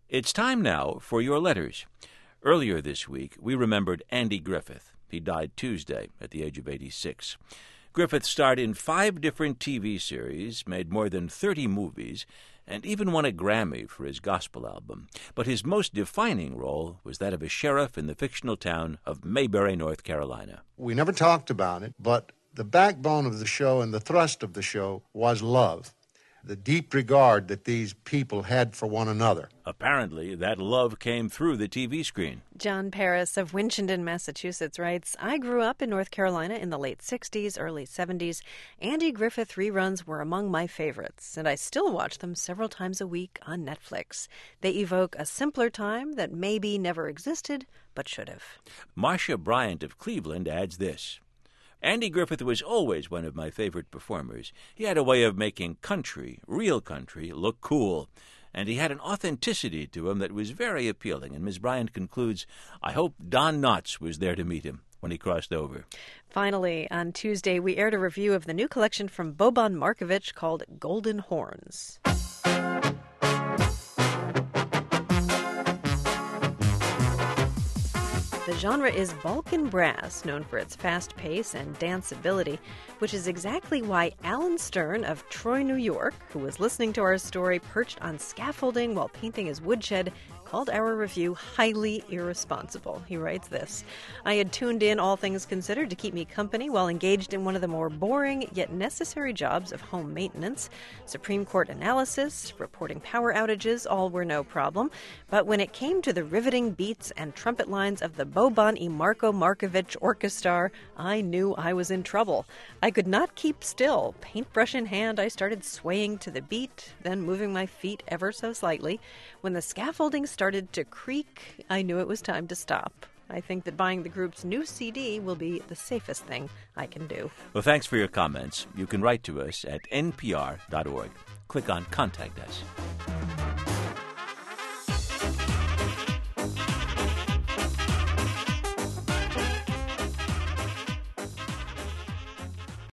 It's time now for your letters. Earlier this week, we remembered Andy Griffith. He died Tuesday at the age of 86. Griffith starred in 5 different TV series, made more than 30 movies, and even won a Grammy for his gospel album. But his most defining role was that of a sheriff in the fictional town of Mayberry, North Carolina. We never talked about it, but the backbone of the show and the thrust of the show was love. The deep regard that these people had for one another. Apparently, that love came through the TV screen. John Paris of Winchendon, Massachusetts writes, I grew up in North Carolina in the late 60s, early 70s. Andy Griffith reruns were among my favorites, and I still watch them several times a week on Netflix. They evoke a simpler time that maybe never existed, but should have. Marcia Bryant of Cleveland adds this. Andy Griffith was always one of my favorite performers. He had a way of making country, real country, look cool. And he had an authenticity to him that was very appealing. And Ms. Bryant concludes, I hope Don Knotts was there to meet him when he crossed over. Finally, on Tuesday, we aired a review of the new collection from Boban Markovic called Golden Horns. The genre is Balkan brass, known for its fast pace and danceability, which is exactly why Alan Stern of Troy, New York, who was listening to our story perched on scaffolding while painting his woodshed, called our review highly irresponsible. He writes this, I had tuned in, all things considered, to keep me company while engaged in one of the more boring yet necessary jobs of home maintenance. Supreme Court analysis, reporting power outages, all were no problem. But when it came to the riveting beats and trumpet lines of the Boban y Marko Markovic Orchestra, I knew I was in trouble. I could not keep still. Paintbrush in hand, I started swaying to the beat, then moving my feet ever so slightly. When the scaffolding started to creak, I knew it was time to stop. I think that buying the group's new CD will be the safest thing I can do. Well, thanks for your comments. You can write to us at npr.org. Click on Contact Us.